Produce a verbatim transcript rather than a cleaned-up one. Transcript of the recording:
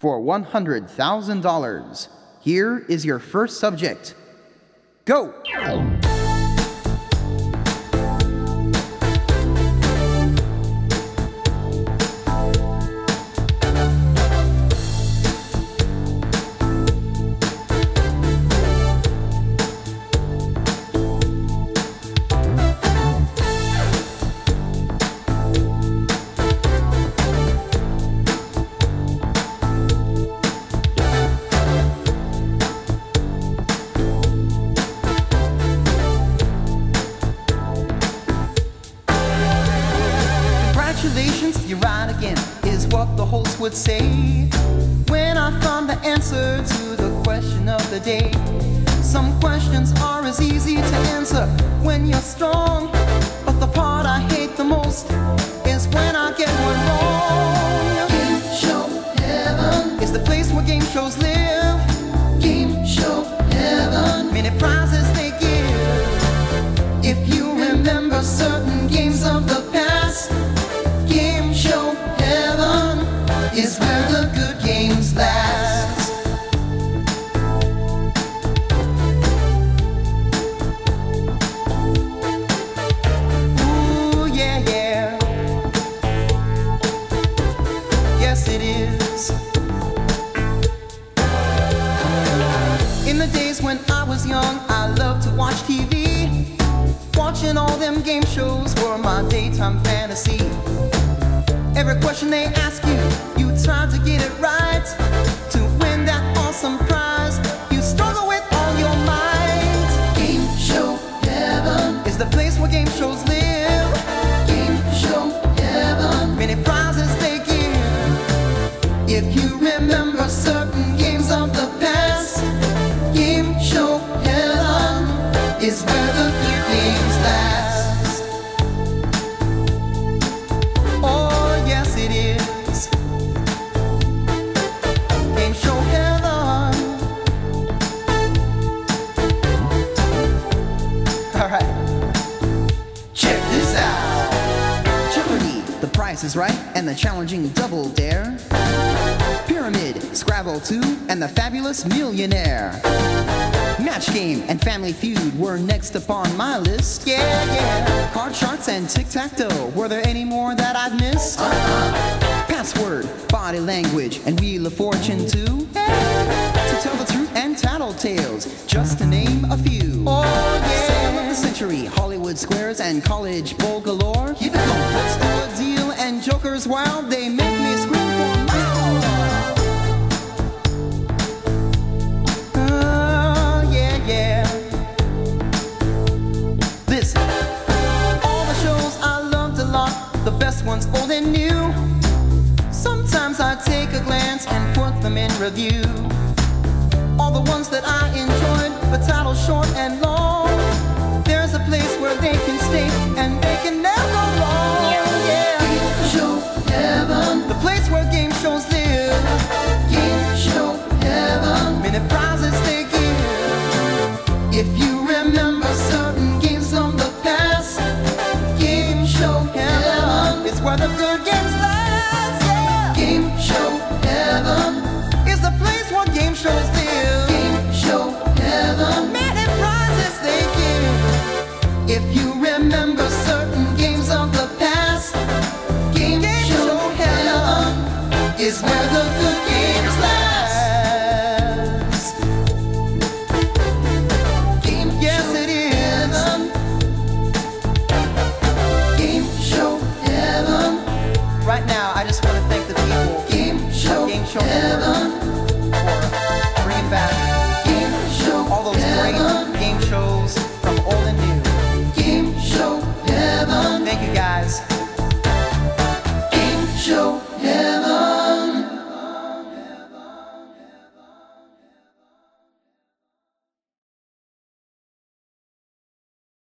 for one hundred thousand dollars. Here is your first subject. Go! Congratulations, you're right again, is what the host would say when I found the answer to the question of the day. Some questions are as easy to answer when you're strong, but the part I hate the most is when I get one wrong. Game show heaven is the place where game shows live. Game show heaven, Many prizes they give if you remember certain games of the past. game show heaven Is where the good games last. Ooh, yeah, yeah. Yes, it is. In the days when I was young, I loved to watch T V. Watching all them game shows were my daytime fantasy. Every question they ask you, you try to get it right. To win that awesome prize, you struggle with all your might. Game show heaven Is the place where game shows live. Game show heaven Many prizes they give if you remember certain games of the past. Game show heaven Is where the good games last. Oh, yes, it is. Game show heaven. All right. Check this out. Jeopardy, The Price is Right, and the challenging Double Dare. Pyramid, Scrabble two, and the Fabulous Millionaire. Match Game and Family Feud were next upon my list. Yeah, yeah. Card Sharks and Tic-Tac-Toe. Were there any more that I've missed? Uh-huh. Password, Body Language, and Wheel of Fortune too. To Tell the Truth and Tattletales, just to name a few. Oh, yeah. Sale of the Century, Hollywood Squares, and College Bowl galore. Keep it going. Let's Do a Deal and Joker's Wild. They make me scream for more. Yeah. Listen, all the shows I loved a lot, the best ones old and new. Sometimes I take a glance and put them in review. All the ones that I enjoyed, the titles short and long. There's a place where they can stay and they can never go wrong. Yeah. Game show heaven The place where game shows live. Game show heaven Many prizes they give if you remember certain games of the past. Game show heaven is where the good games last. Yeah. Game show heaven Is the place where game shows live. Game show heaven Many prizes they give if you remember certain games of the past. Game Game show show heaven is where the good games last. Game Yes, show it is. heaven Game show heaven Right now, I just want to thank the people Game show Game Show heaven for bringing back Game show all those great heaven game shows from old and new. Game show heaven Thank you, guys. Game show heaven